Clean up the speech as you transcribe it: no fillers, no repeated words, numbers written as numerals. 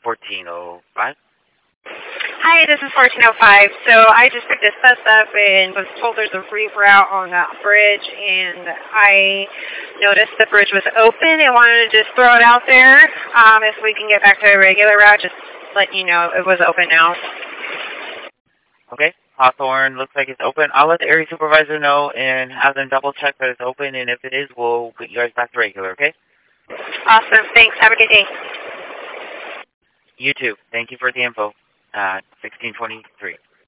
1405. Hi, this is 1405. So I just picked this bus up and was told there's a reroute on that bridge, and I noticed the bridge was open and wanted to just throw it out there. If we can get back to a regular route, just let you know it was open now. Okay, Hawthorne looks like it's open. I'll let the area supervisor know and have them double check that it's open, and if it is, we'll get you guys back to regular, okay? Awesome. Thanks. Have a good day. You too. Thank you for the info. 1623.